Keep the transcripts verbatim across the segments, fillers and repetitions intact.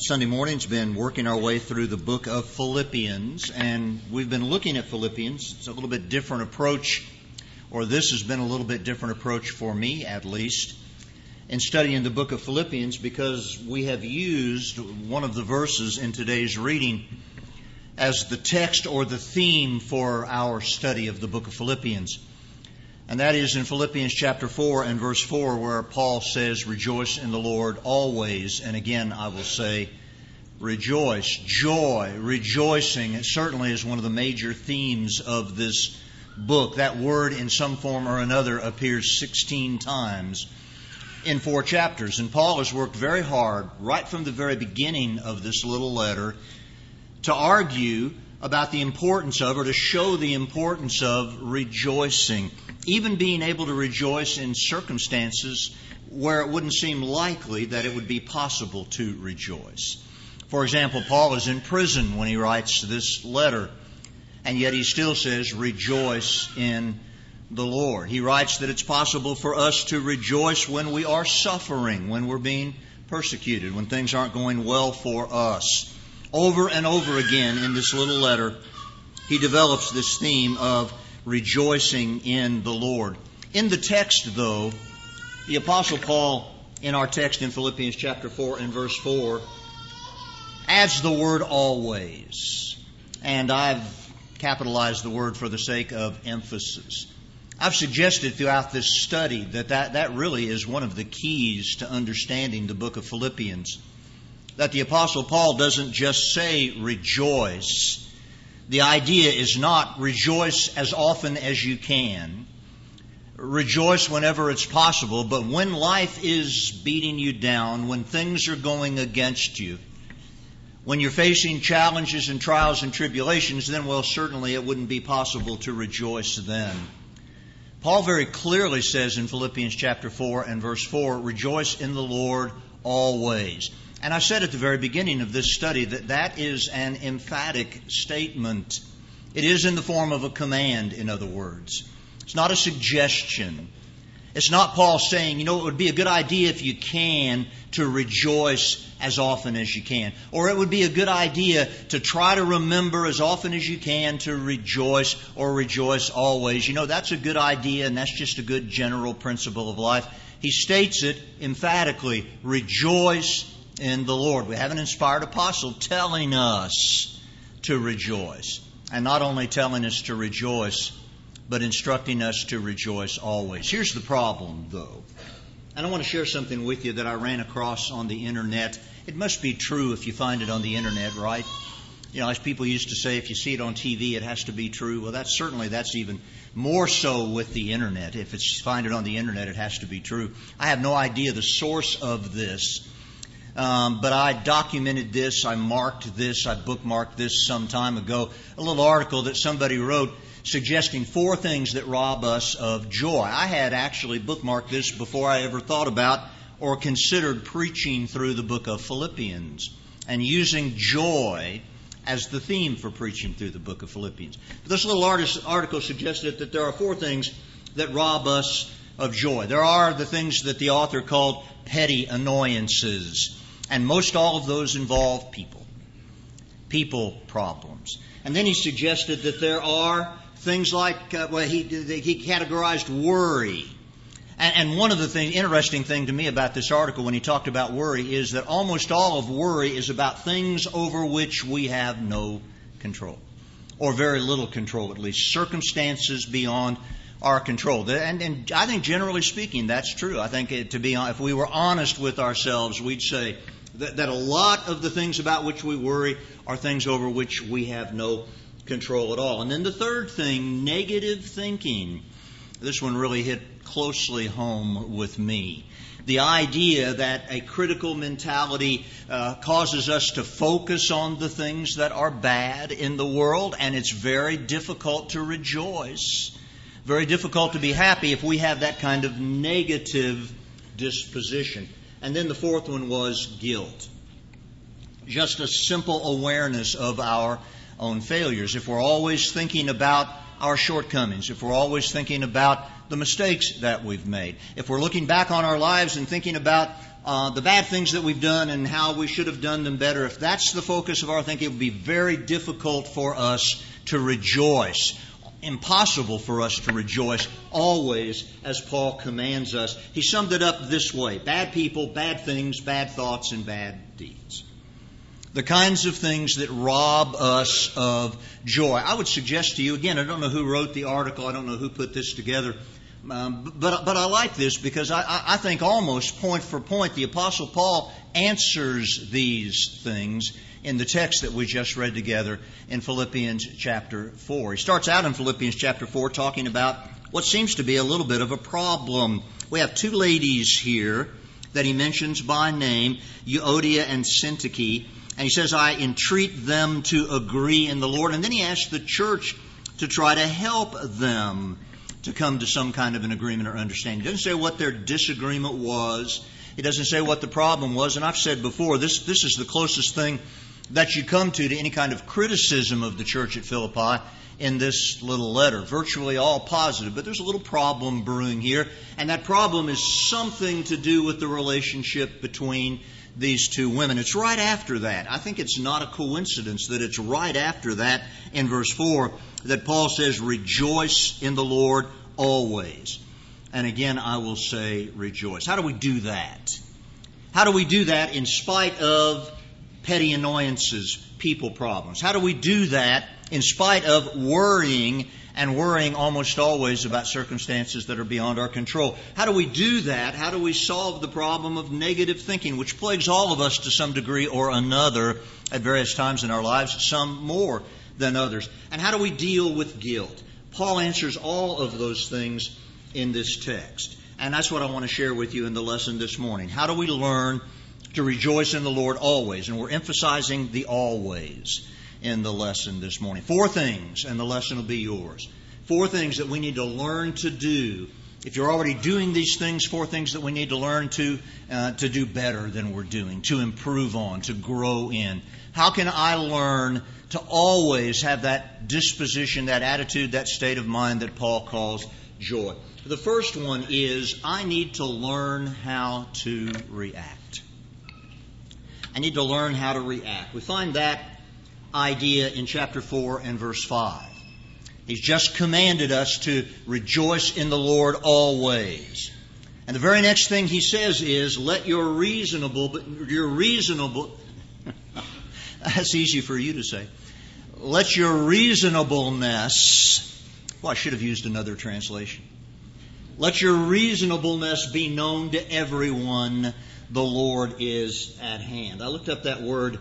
Sunday morning's been working our way through the book of Philippians, and we've been looking at Philippians. It's a little bit different approach, or this has been a little bit different approach for me, at least, in studying the book of Philippians, because we have used one of the verses in today's reading as the text or the theme for our study of the book of Philippians. And that is in Philippians chapter four and verse four, where Paul says, "Rejoice in the Lord always." And again, I will say, rejoice, joy, rejoicing. It certainly is one of the major themes of this book. That word in some form or another appears sixteen times in four chapters. And Paul has worked very hard, right from the very beginning of this little letter, to argue about the importance of, or to show the importance of, rejoicing. Even being able to rejoice in circumstances where it wouldn't seem likely that it would be possible to rejoice. For example, Paul is in prison when he writes this letter, and yet he still says, rejoice in the Lord. He writes that it's possible for us to rejoice when we are suffering, when we're being persecuted, when things aren't going well for us. Over and over again in this little letter, he develops this theme of rejoicing in the Lord. In the text, though, the Apostle Paul, in our text in Philippians chapter four and verse four, adds the word always. And I've capitalized the word for the sake of emphasis. I've suggested throughout this study that that, that really is one of the keys to understanding the book of Philippians. That the Apostle Paul doesn't just say rejoice. The idea is not rejoice as often as you can. Rejoice whenever it's possible. But when life is beating you down, when things are going against you, when you're facing challenges and trials and tribulations, then, well, certainly it wouldn't be possible to rejoice then. Paul very clearly says in Philippians chapter four and verse four, rejoice in the Lord always. And I said at the very beginning of this study that that is an emphatic statement. It is in the form of a command, in other words. It's not a suggestion. It's not Paul saying, you know, it would be a good idea if you can to rejoice as often as you can. Or it would be a good idea to try to remember as often as you can to rejoice or rejoice always. You know, that's a good idea, and that's just a good general principle of life. He states it emphatically, rejoice in the Lord. We have an inspired apostle telling us to rejoice. And not only telling us to rejoice, but instructing us to rejoice always. Here's the problem, though. And I want to share something with you that I ran across on the internet. It must be true if you find it on the internet, right? You know, as people used to say, if you see it on T V, it has to be true. Well, that's certainly, that's even more so with the internet. If it's find it on the internet, it has to be true. I have no idea the source of this. Um, but I documented this, I marked this, I bookmarked this some time ago. A little article that somebody wrote suggesting four things that rob us of joy. I had actually bookmarked this before I ever thought about or considered preaching through the book of Philippians and using joy as the theme for preaching through the book of Philippians. But this little artist, article suggested that there are four things that rob us of joy. There are the things that the author called petty annoyances. And most all of those involve people. People problems. And then he suggested that there are things like, uh, well, he, he categorized worry. And, and one of the things, interesting thing to me about this article when he talked about worry is that almost all of worry is about things over which we have no control. Or very little control, at least. Circumstances beyond our control. And, and I think generally speaking, that's true. I think it, to be, if we were honest with ourselves, we'd say that, that a lot of the things about which we worry are things over which we have no control at all. And then the third thing, negative thinking. This one really hit closely home with me. The idea that a critical mentality uh, causes us to focus on the things that are bad in the world, and it's very difficult to rejoice. Very difficult to be happy if we have that kind of negative disposition. And then the fourth one was guilt. Just a simple awareness of our own failures. If we're always thinking about our shortcomings, if we're always thinking about the mistakes that we've made, if we're looking back on our lives and thinking about uh, the bad things that we've done and how we should have done them better, if that's the focus of our thinking, it would be very difficult for us to rejoice. Impossible for us to rejoice always as Paul commands us. He summed it up this way: bad people, bad things, bad thoughts, and bad deeds. The kinds of things that rob us of joy. I would suggest to you, again, I don't know who wrote the article, I don't know who put this together, um, but, but I like this because I, I think almost point for point the Apostle Paul answers these things in the text that we just read together in Philippians chapter four. He starts out in Philippians chapter four talking about what seems to be a little bit of a problem. We have two ladies here that he mentions by name, Euodia and Syntyche. And he says, I entreat them to agree in the Lord. And then he asks the church to try to help them to come to some kind of an agreement or understanding. He doesn't say what their disagreement was. He doesn't say what the problem was. And I've said before, this, this is the closest thing that you come to to any kind of criticism of the church at Philippi in this little letter. Virtually all positive, but there's a little problem brewing here. And that problem is something to do with the relationship between these two women. It's right after that. I think it's not a coincidence that it's right after that in verse four that Paul says, rejoice in the Lord always. And again, I will say rejoice. How do we do that? How do we do that in spite of petty annoyances, people problems? How do we do that in spite of worrying and worrying almost always about circumstances that are beyond our control? How do we do that? How do we solve the problem of negative thinking, which plagues all of us to some degree or another at various times in our lives, some more than others? And how do we deal with guilt? Paul answers all of those things in this text. And that's what I want to share with you in the lesson this morning. How do we learn to rejoice in the Lord always? And we're emphasizing the always in the lesson this morning. Four things, and the lesson will be yours. Four things that we need to learn to do. If you're already doing these things, four things that we need to learn to uh, to do better than we're doing, to improve on, to grow in. How can I learn to always have that disposition, that attitude, that state of mind that Paul calls joy? The first one is I need to learn how to react. I need to learn how to react. We find that idea in chapter four and verse five. He's just commanded us to rejoice in the Lord always. And the very next thing he says is, let your reasonable, your reasonable, that's easy for you to say. Let your reasonableness, well, I should have used another translation. Let your reasonableness be known to everyone. The Lord is at hand. I looked up that word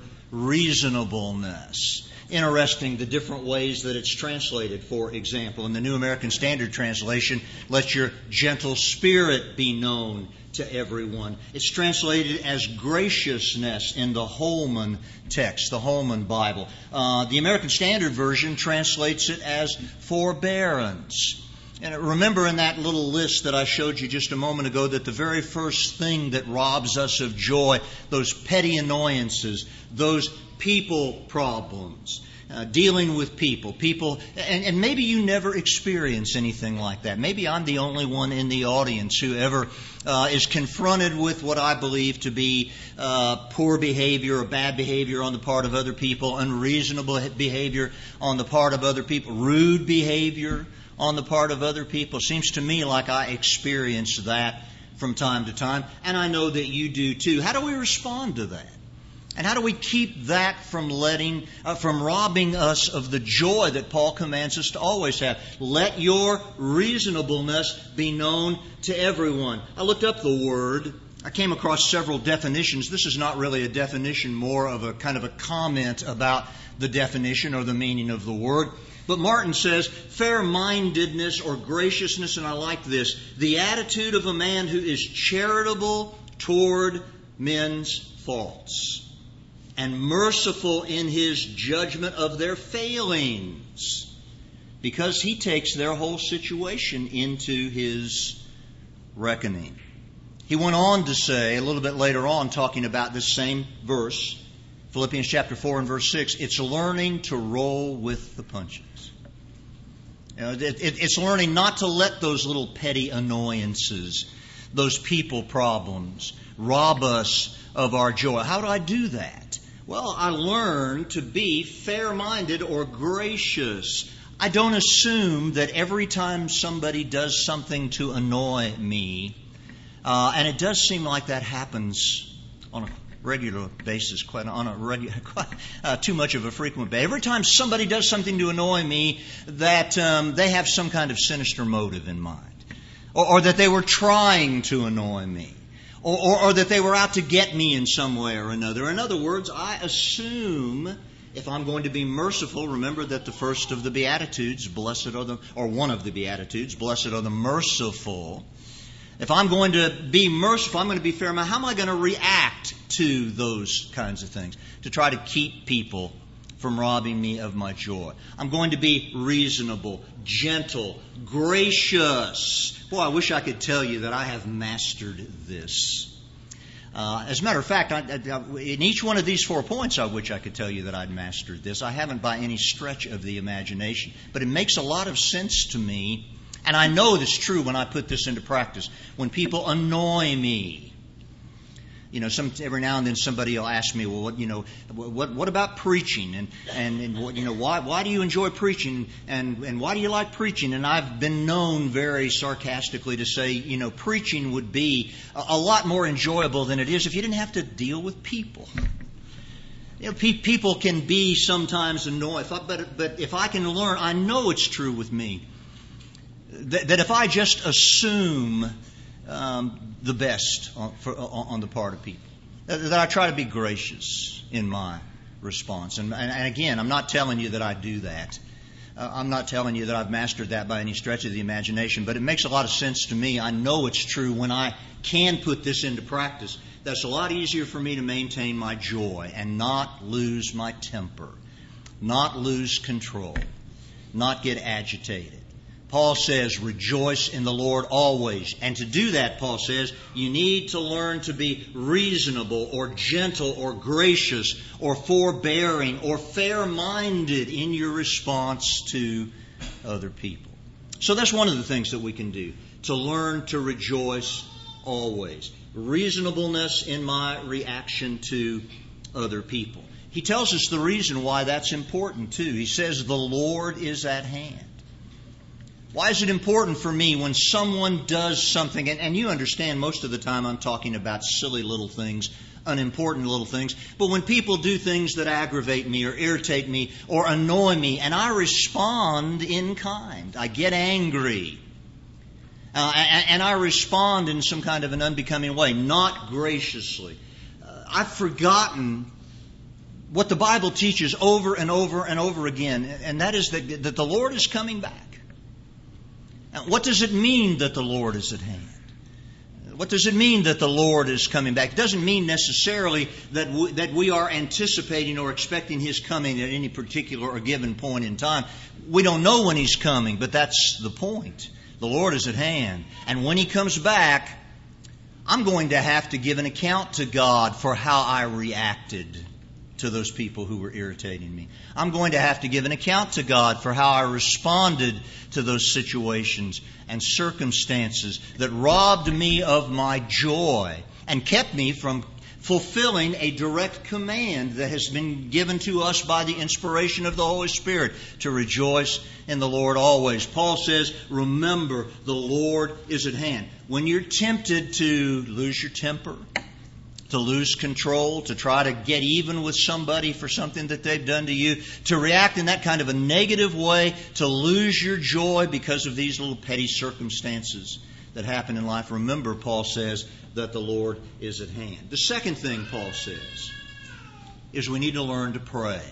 reasonableness. Interesting, the different ways that it's translated. For example, in the New American Standard Translation, let your gentle spirit be known to everyone. It's translated as graciousness in the Holman text, the Holman Bible. Uh, the American Standard Version translates it as forbearance. And remember in that little list that I showed you just a moment ago that the very first thing that robs us of joy, those petty annoyances, those people problems, uh, dealing with people, people, and, and maybe you never experience anything like that. Maybe I'm the only one in the audience who ever uh, is confronted with what I believe to be uh, poor behavior or bad behavior on the part of other people, unreasonable behavior on the part of other people, rude behavior on the part of other people. Seems to me like I experience that from time to time, and I know that you do too. How do we respond to that? And how do we keep that from letting, uh, from robbing us of the joy that Paul commands us to always have? Let your reasonableness be known to everyone. I looked up the word. I came across several definitions. This is not really a definition, more of a kind of a comment about the definition or the meaning of the word. But Martin says, fair-mindedness or graciousness, and I like this, the attitude of a man who is charitable toward men's faults and merciful in his judgment of their failings, because he takes their whole situation into his reckoning. He went on to say, a little bit later on, talking about this same verse, Philippians chapter four and verse six, it's learning to roll with the punches. You know, it, it, it's learning not to let those little petty annoyances, those people problems, rob us of our joy. How do I do that? Well, I learn to be fair-minded or gracious. I don't assume that every time somebody does something to annoy me, uh, and it does seem like that happens on a regular basis, quite on a regular, quite, uh, too much of a frequent basis. Every time somebody does something to annoy me, that um, they have some kind of sinister motive in mind, or, or that they were trying to annoy me, or, or, or that they were out to get me in some way or another. In other words, I assume, if I'm going to be merciful, remember that the first of the Beatitudes, blessed are the, or one of the Beatitudes, blessed are the merciful. If I'm going to be merciful, I'm going to be fair. How am I going to react to those kinds of things to try to keep people from robbing me of my joy? I'm going to be reasonable, gentle, gracious. Boy, I wish I could tell you that I have mastered this. Uh, as a matter of fact, I, I, in each one of these four points, I wish I could tell you that I'd mastered this. I haven't by any stretch of the imagination. But it makes a lot of sense to me. And I know this is true when I put this into practice. When people annoy me, you know, some every now and then somebody will ask me, well, what, you know, what what about preaching? And and, and what, you know, why why do you enjoy preaching? And and why do you like preaching? And I've been known very sarcastically to say, you know, preaching would be a, a lot more enjoyable than it is if you didn't have to deal with people. You know, pe- people can be sometimes annoying, but but if I can learn, I know it's true with me. That, that if I just assume um, the best on, for, on the part of people, that, that I try to be gracious in my response. And, and, and again, I'm not telling you that I do that. Uh, I'm not telling you that I've mastered that by any stretch of the imagination, but it makes a lot of sense to me. I know it's true when I can put this into practice. That's a lot easier for me to maintain my joy and not lose my temper, not lose control, not get agitated. Paul says, rejoice in the Lord always. And to do that, Paul says, you need to learn to be reasonable or gentle or gracious or forbearing or fair-minded in your response to other people. So that's one of the things that we can do, to learn to rejoice always. Reasonableness in my reaction to other people. He tells us the reason why that's important too. He says, the Lord is at hand. Why is it important for me when someone does something, and, and you understand most of the time I'm talking about silly little things, unimportant little things, but when people do things that aggravate me or irritate me or annoy me, and I respond in kind, I get angry, uh, and, and I respond in some kind of an unbecoming way, not graciously. Uh, I've forgotten what the Bible teaches over and over and over again, and that is that, that the Lord is coming back. Now, what does it mean that the Lord is at hand? What does it mean that the Lord is coming back? It doesn't mean necessarily that we, that we are anticipating or expecting His coming at any particular or given point in time. We don't know when He's coming, but that's the point. The Lord is at hand. And when He comes back, I'm going to have to give an account to God for how I reacted to those people who were irritating me. I'm going to have to give an account to God for how I responded to those situations and circumstances that robbed me of my joy and kept me from fulfilling a direct command that has been given to us by the inspiration of the Holy Spirit to rejoice in the Lord always. Paul says, remember, the Lord is at hand. When you're tempted to lose your temper, to lose control, to try to get even with somebody for something that they've done to you, to react in that kind of a negative way, to lose your joy because of these little petty circumstances that happen in life. Remember, Paul says, that the Lord is at hand. The second thing Paul says is we need to learn to pray.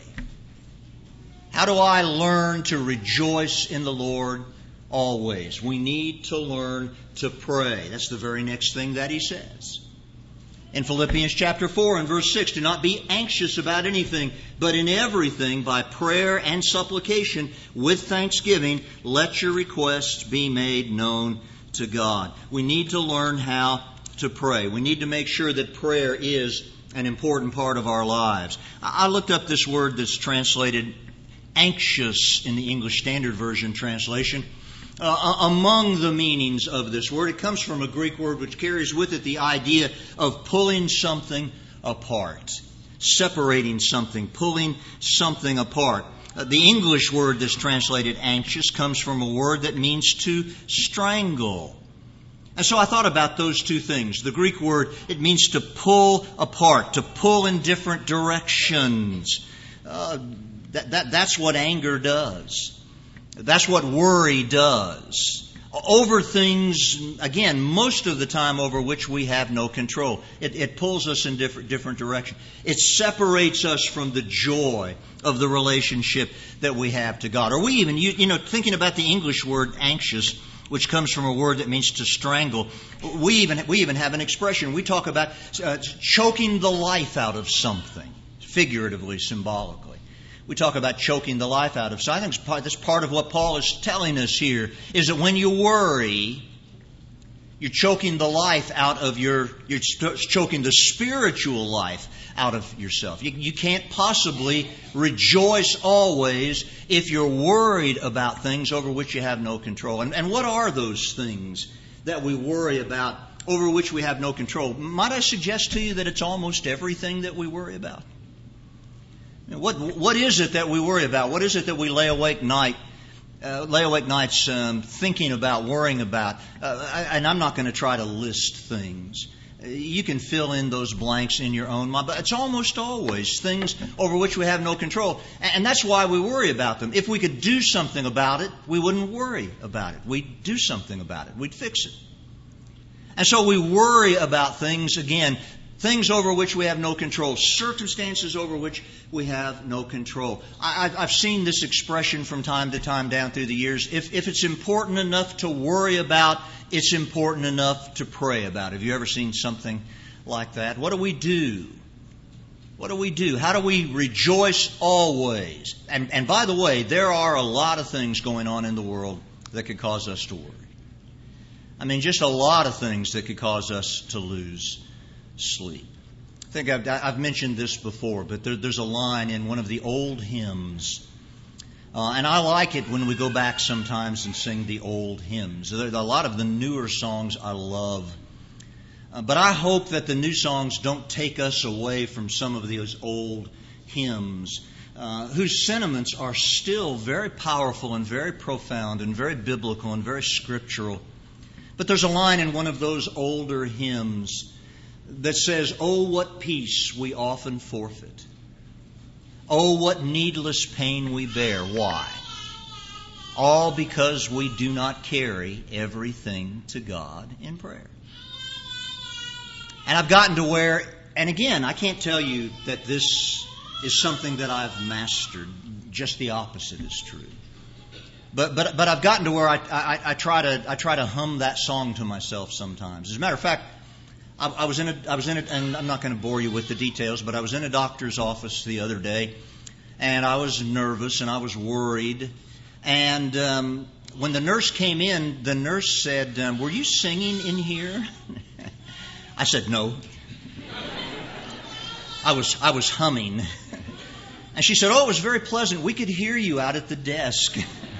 How do I learn to rejoice in the Lord always? We need to learn to pray. That's the very next thing that he says. In Philippians chapter four and verse six, do not be anxious about anything, but in everything, by prayer and supplication, with thanksgiving, let your requests be made known to God. We need to learn how to pray. We need to make sure that prayer is an important part of our lives. I looked up this word that's translated anxious in the English Standard Version translation. Uh, among the meanings of this word, it comes from a Greek word which carries with it the idea of pulling something apart, separating something, pulling something apart. Uh, the English word that's translated anxious comes from a word that means to strangle. And so I thought about those two things. The Greek word, it means to pull apart, to pull in different directions. Uh, that, that, that's what anger does. That's what worry does. Over things, again, most of the time over which we have no control. It, it pulls us in different, different directions. It separates us from the joy of the relationship that we have to God. Or we even, you, you know, thinking about the English word anxious, which comes from a word that means to strangle, we even, we even have an expression. We talk about uh, choking the life out of something, figuratively, symbolically. We talk about choking the life out of. So I think that's part of what Paul is telling us here, is that when you worry, you're choking the life out of your, you're choking the spiritual life out of yourself. You, you can't possibly rejoice always if you're worried about things over which you have no control. And, and what are those things that we worry about over which we have no control? Might I suggest to you that it's almost everything that we worry about? What what is it that we worry about? What is it that we lay awake night, uh, lay awake nights um, thinking about, worrying about? Uh, I, and I'm not going to try to list things. You can fill in those blanks in your own mind, but it's almost always things over which we have no control, and that's why we worry about them. If we could do something about it, we wouldn't worry about it. We'd do something about it. We'd fix it. And so we worry about things again. Things over which we have no control. Circumstances over which we have no control. I, I've seen this expression from time to time down through the years. If, if it's important enough to worry about, it's important enough to pray about. Have you ever seen something like that? What do we do? What do we do? How do we rejoice always? And, and by the way, there are a lot of things going on in the world that could cause us to worry. I mean, just a lot of things that could cause us to lose sleep. I think I've, I've mentioned this before, but there, there's a line in one of the old hymns, uh, and I like it when we go back sometimes and sing the old hymns. There, a lot of the newer songs I love, uh, but I hope that the new songs don't take us away from some of those old hymns, uh, whose sentiments are still very powerful and very profound and very biblical and very scriptural. But there's a line in one of those older hymns that says, "Oh, what peace we often forfeit. Oh, what needless pain we bear." Why? All because we do not carry everything to God in prayer. And I've gotten to where, and again, I can't tell you that this is something that I've mastered. Just the opposite is true. But but but I've gotten to where I, I, I try to I try to hum that song to myself sometimes. As a matter of fact, I, I was in a I was in a, and I'm not going to bore you with the details, but I was in a doctor's office the other day, and I was nervous and I was worried. And um, when the nurse came in, the nurse said, um, "Were you singing in here?" I said, "No." I was I was humming. And she said, "Oh, it was very pleasant. We could hear you out at the desk."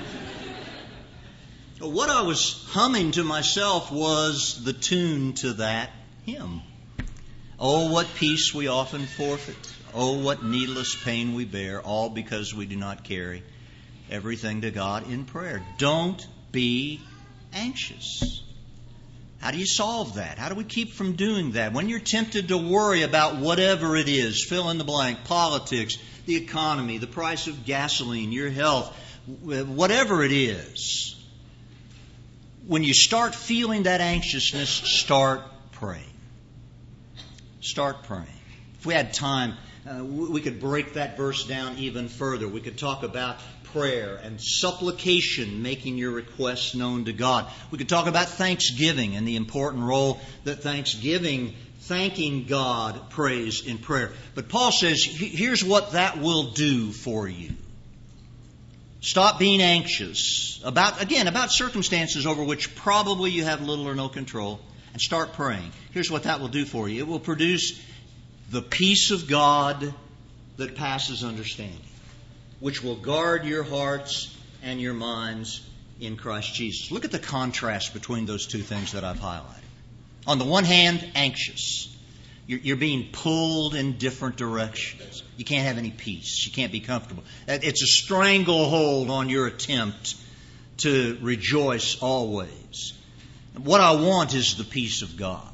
What I was humming to myself was the tune to that hymn. Oh, what peace we often forfeit. Oh, what needless pain we bear, all because we do not carry everything to God in prayer. Don't be anxious. How do you solve that? How do we keep from doing that? When you're tempted to worry about whatever it is, fill in the blank, politics, the economy, the price of gasoline, your health, whatever it is, when you start feeling that anxiousness, start praying. Start praying. If we had time, uh, we could break that verse down even further. We could talk about prayer and supplication, making your requests known to God. We could talk about thanksgiving and the important role that thanksgiving, thanking God, plays in prayer. But Paul says, here's what that will do for you. Stop being anxious about, again, about circumstances over which probably you have little or no control, and start praying. Here's what that will do for you. It will produce the peace of God that passes understanding, which will guard your hearts and your minds in Christ Jesus. Look at the contrast between those two things that I've highlighted. On the one hand, anxious. You're, you're being pulled in different directions. You can't have any peace. You can't be comfortable. It's a stranglehold on your attempt to rejoice always. What I want is the peace of God.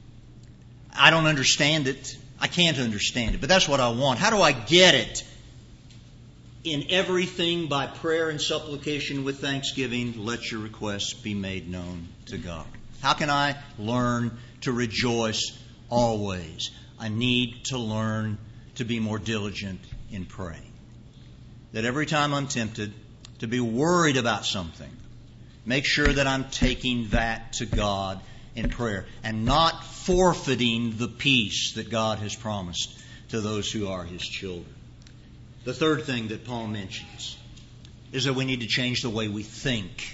I don't understand it. I can't understand it, but that's what I want. How do I get it? In everything by prayer and supplication with thanksgiving, let your requests be made known to God. How can I learn to rejoice always? I need to learn to be more diligent in praying. That every time I'm tempted to be worried about something, make sure that I'm taking that to God in prayer and not forfeiting the peace that God has promised to those who are His children. The third thing that Paul mentions is that we need to change the way we think.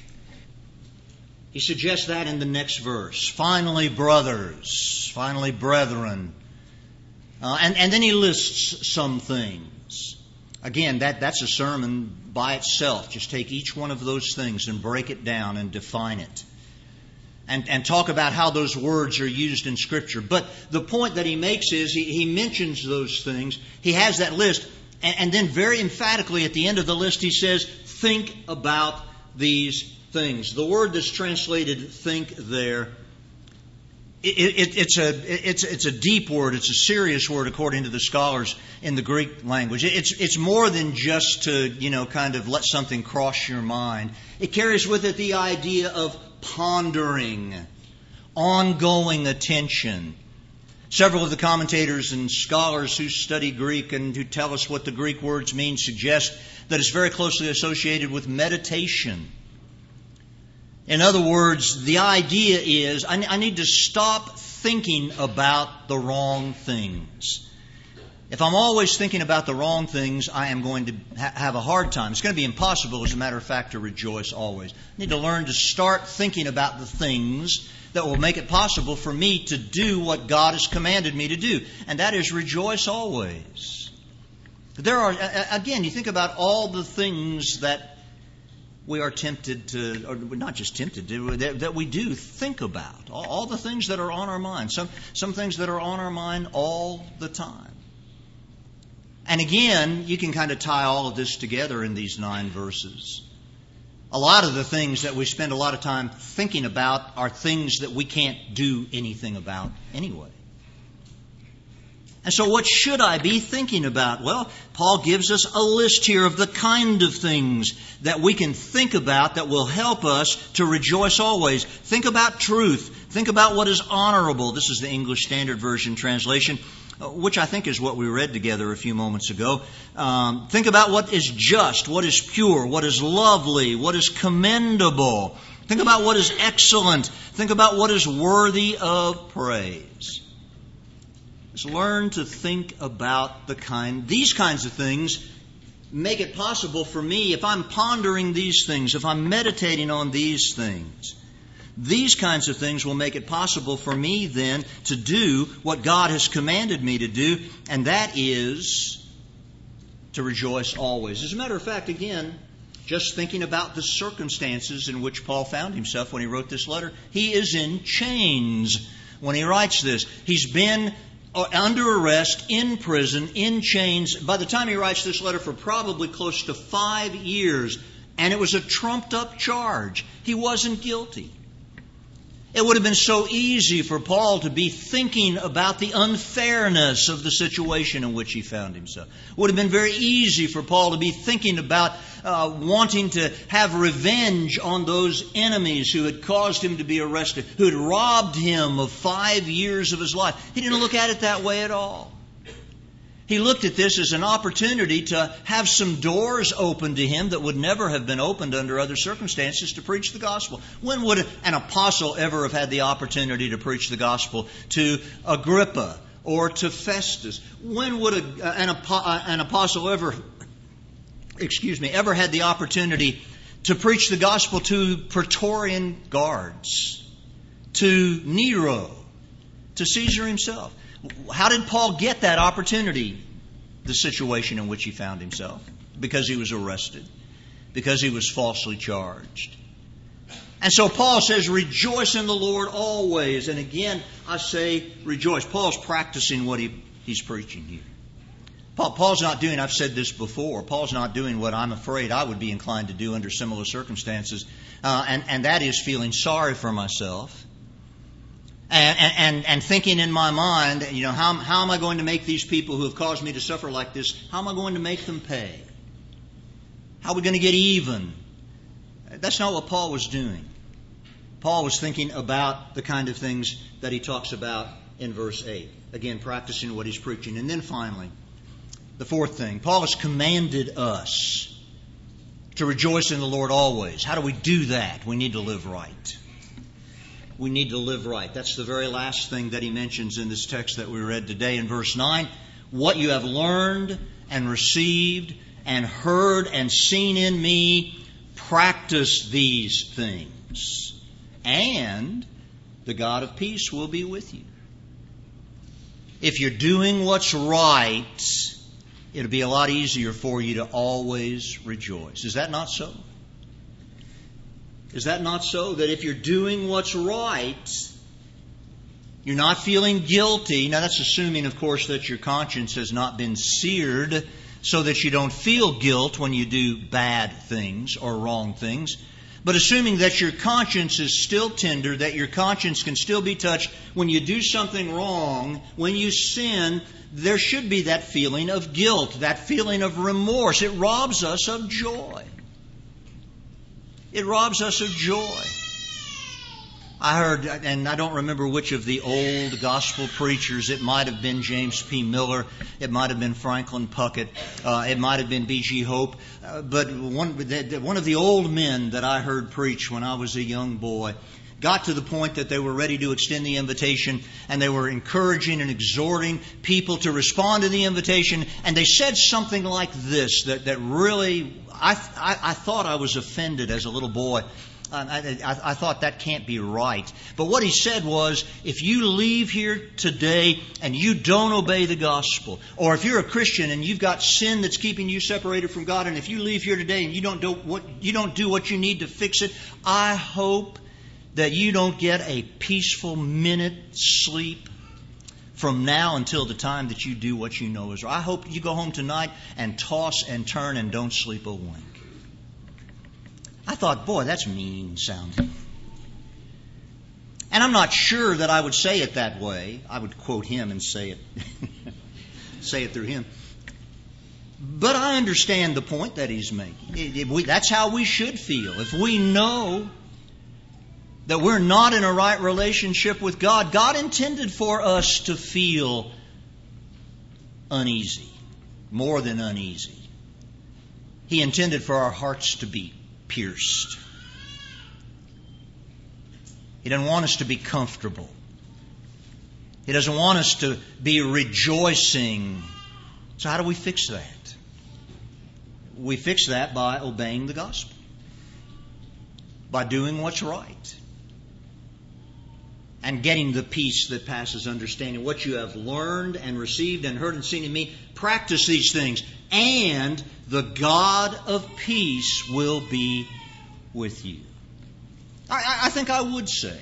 He suggests that in the next verse. Finally, brothers. Finally, brethren. Uh, and, and then he lists some things. Again, that, that's a sermon by itself. Just take each one of those things and break it down and define it. And, and talk about how those words are used in Scripture. But the point that he makes is he, he mentions those things. He has that list. And, and then very emphatically at the end of the list he says, think about these things. The word that's translated think there, it, it, it's, a, it's, it's a deep word. It's a serious word according to the scholars in the Greek language. It's, it's more than just to, you know, kind of let something cross your mind. It carries with it the idea of pondering, ongoing attention. Several of the commentators and scholars who study Greek and who tell us what the Greek words mean suggest that it's very closely associated with meditation. In other words, the idea is I, I need to stop thinking about the wrong things. If I'm always thinking about the wrong things, I am going to ha- have a hard time. It's going to be impossible, as a matter of fact, to rejoice always. I need to learn to start thinking about the things that will make it possible for me to do what God has commanded me to do. And that is rejoice always. There are, again, you think about all the things that we are tempted to, or not just tempted to, that, that we do think about. All, all the things that are on our mind. Some, some things that are on our mind all the time. And again, you can kind of tie all of this together in these nine verses. A lot of the things that we spend a lot of time thinking about are things that we can't do anything about anyway. And so what should I be thinking about? Well, Paul gives us a list here of the kind of things that we can think about that will help us to rejoice always. Think about truth. Think about what is honorable. This is the English Standard Version translation, which I think is what we read together a few moments ago. Um, think about what is just, what is pure, what is lovely, what is commendable. Think about what is excellent. Think about what is worthy of praise. Just learn to think about the kind, these kinds of things make it possible for me, if I'm pondering these things, if I'm meditating on these things, these kinds of things will make it possible for me then to do what God has commanded me to do, and that is to rejoice always. As a matter of fact, again, just thinking about the circumstances in which Paul found himself when he wrote this letter, he is in chains when he writes this. He's been under arrest, in prison, in chains, by the time he writes this letter, for probably close to five years. And it was a trumped-up charge. He wasn't guilty. It would have been so easy for Paul to be thinking about the unfairness of the situation in which he found himself. It would have been very easy for Paul to be thinking about uh, wanting to have revenge on those enemies who had caused him to be arrested, who had robbed him of five years of his life. He didn't look at it that way at all. He looked at this as an opportunity to have some doors open to him that would never have been opened under other circumstances to preach the gospel. When would an apostle ever have had the opportunity to preach the gospel to Agrippa or to Festus? When would a, an, an apostle ever, excuse me, ever had the opportunity to preach the gospel to Praetorian guards, to Nero, to Caesar himself? How did Paul get that opportunity? The situation in which he found himself. Because he was arrested. Because he was falsely charged. And so Paul says, rejoice in the Lord always. And again, I say rejoice. Paul's practicing what he, he's preaching here. Paul, Paul's not doing, I've said this before, Paul's not doing what I'm afraid I would be inclined to do under similar circumstances, uh, and, and that is feeling sorry for myself. And, and, and thinking in my mind, you know, how, how am I going to make these people who have caused me to suffer like this, how am I going to make them pay? How are we going to get even? That's not what Paul was doing. Paul was thinking about the kind of things that he talks about in verse eight. Again, practicing what he's preaching. And then finally, the fourth thing, Paul has commanded us to rejoice in the Lord always. How do we do that? We need to live right. We need to live right. That's the very last thing that he mentions in this text that we read today in verse nine. What you have learned and received and heard and seen in me, practice these things, and the God of peace will be with you. If you're doing what's right, it'll be a lot easier for you to always rejoice. Is that not so? Is that not so? That if you're doing what's right, you're not feeling guilty. Now that's assuming, of course, that your conscience has not been seared so that you don't feel guilt when you do bad things or wrong things. But assuming that your conscience is still tender, that your conscience can still be touched when you do something wrong, when you sin, there should be that feeling of guilt, that feeling of remorse. It robs us of joy. It robs us of joy. I heard, and I don't remember which of the old gospel preachers, it might have been James P. Miller, it might have been Franklin Puckett, uh, it might have been B G Hope, uh, but one, one of the old men that I heard preach when I was a young boy got to the point that they were ready to extend the invitation, and they were encouraging and exhorting people to respond to the invitation, and they said something like this that, that really, I, I, I thought I was offended as a little boy. I, I, I thought that can't be right. But what he said was, if you leave here today and you don't obey the gospel, or if you're a Christian and you've got sin that's keeping you separated from God, and if you leave here today and you don't do what you don't do what you need to fix it, I hope that you don't get a peaceful minute sleep from now until the time that you do what you know is right. I hope you go home tonight and toss and turn and don't sleep a wink. I thought, boy, that's mean sounding. And I'm not sure that I would say it that way. I would quote him and say it, say it through him. But I understand the point that he's making. It, it, we, that's how we should feel. If we know that we're not in a right relationship with God, God intended for us to feel uneasy, more than uneasy. He intended for our hearts to be pierced. He doesn't want us to be comfortable. He doesn't want us to be rejoicing. So how do we fix that? We fix that by obeying the gospel, by doing what's right, and getting the peace that passes understanding. What you have learned and received and heard and seen in me, practice these things, and the God of peace will be with you. I, I think I would say,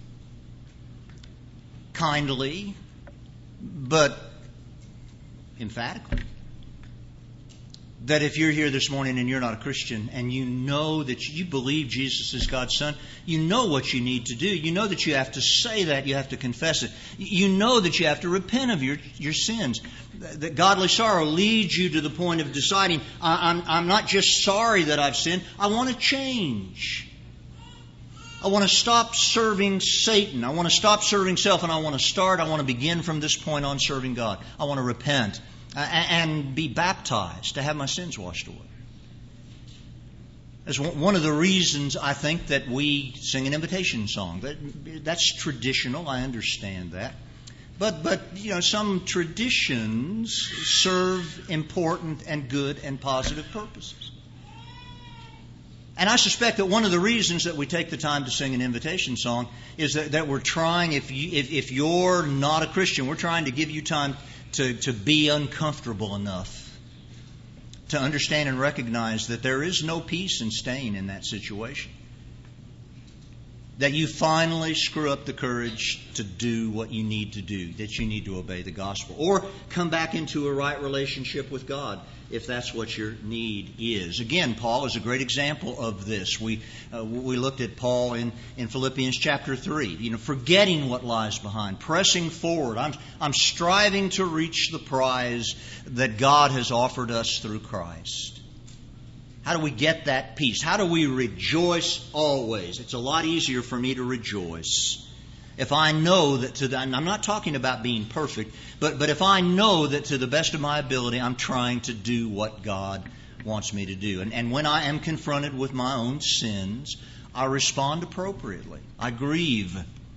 kindly, but emphatically, that if you're here this morning and you're not a Christian and you know that you believe Jesus is God's Son, you know what you need to do. You know that you have to say that. You have to confess it. You know that you have to repent of your, your sins. That godly sorrow leads you to the point of deciding, I'm, I'm not just sorry that I've sinned, I want to change. I want to stop serving Satan. I want to stop serving self, and I want to start, I want to begin from this point on serving God. I want to repent and be baptized to have my sins washed away. That's one of the reasons I think that we sing an invitation song. That, that's traditional. I understand that. But, but you know, some traditions serve important and good and positive purposes. And I suspect that one of the reasons that we take the time to sing an invitation song is that, that we're trying, if, you, if, if you're not a Christian, we're trying to give you time to, to be uncomfortable enough to understand and recognize that there is no peace in staying in that situation. that you finally screw up the courage to do what you need to do, that you need to obey the gospel, or come back into a right relationship with God if that's what your need is. Again, Paul is a great example of this. We uh, we looked at Paul in, in Philippians chapter three, you know, forgetting what lies behind, pressing forward. I'm I'm striving to reach the prize that God has offered us through Christ. How do we get that peace? How do we rejoice always? It's a lot easier for me to rejoice if I know that to the, and I'm not talking about being perfect, but, but if I know that to the best of my ability I'm trying to do what God wants me to do. And, and when I am confronted with my own sins, I respond appropriately. I grieve.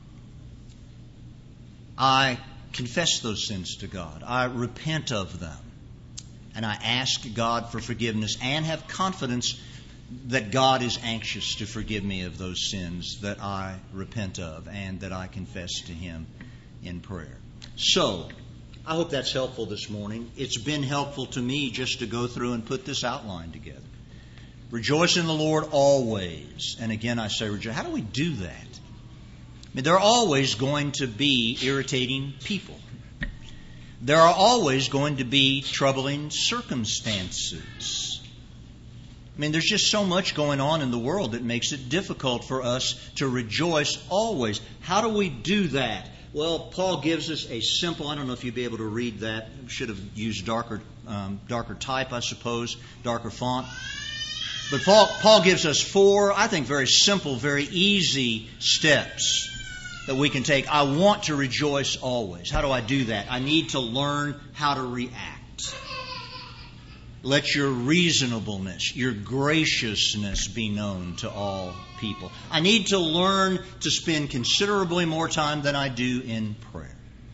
I confess those sins to God. I repent of them. And I ask God for forgiveness and have confidence that God is anxious to forgive me of those sins that I repent of and that I confess to Him in prayer. So, I hope that's helpful this morning. It's been helpful to me just to go through and put this outline together. Rejoice in the Lord always. And again, I say rejoice. How do we do that? I mean, there are always going to be irritating people. There are always going to be troubling circumstances. I mean, there's just so much going on in the world that makes it difficult for us to rejoice always. How do we do that? Well, Paul gives us a simple, I don't know if you'd be able to read that. Should have used darker um, darker type, I suppose, darker font. But Paul, Paul gives us four, I think, very simple, very easy steps that we can take. I want to rejoice always. How do I do that? I need to learn how to react. Let your reasonableness, your graciousness be known to all people. I need to learn to spend considerably more time than I do in prayer.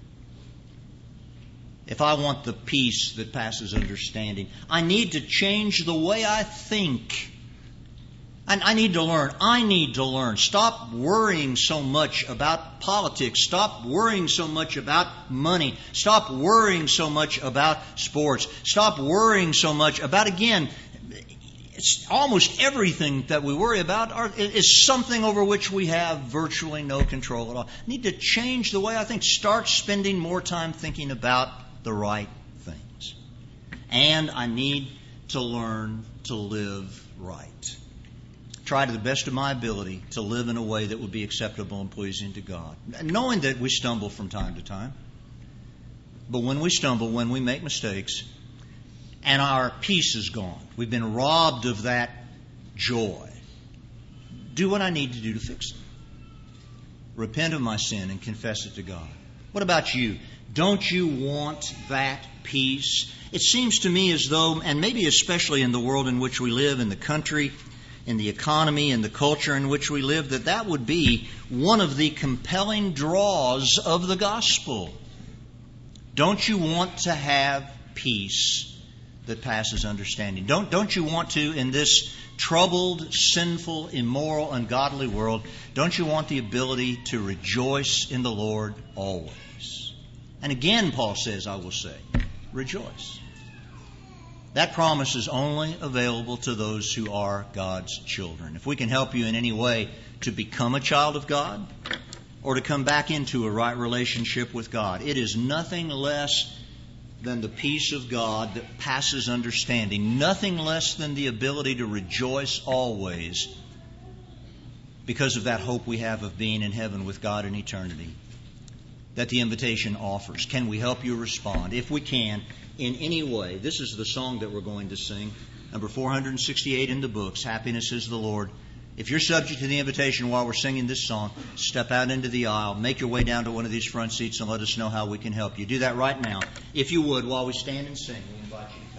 If I want the peace that passes understanding, I need to change the way I think. And I need to learn. I need to learn. Stop worrying so much about politics. Stop worrying so much about money. Stop worrying so much about sports. Stop worrying so much about, again, it's almost everything that we worry about are, is something over which we have virtually no control at all. I need to change the way I think. Start spending more time thinking about the right things. And I need to learn to live right. Try to the best of my ability to live in a way that would be acceptable and pleasing to God. Knowing that we stumble from time to time. But when we stumble, when we make mistakes, and our peace is gone, we've been robbed of that joy, do what I need to do to fix it. Repent of my sin and confess it to God. What about you? Don't you want that peace? It seems to me as though, and maybe especially in the world in which we live, in the country, in the economy, in the culture in which we live, that that would be one of the compelling draws of the gospel. Don't you want to have peace that passes understanding? Don't, don't you want to, in this troubled, sinful, immoral, ungodly world, don't you want the ability to rejoice in the Lord always? And again, Paul says, I will say, rejoice. That promise is only available to those who are God's children. If we can help you in any way to become a child of God or to come back into a right relationship with God, it is nothing less than the peace of God that passes understanding, nothing less than the ability to rejoice always because of that hope we have of being in heaven with God in eternity that the invitation offers. Can we help you respond? If we can, in any way. This is the song that we're going to sing, number four hundred sixty-eight in the books, Happiness is the Lord. If you're subject to the invitation while we're singing this song, step out into the aisle, make your way down to one of these front seats and let us know how we can help you. Do that right now. If you would, while we stand and sing, we invite you.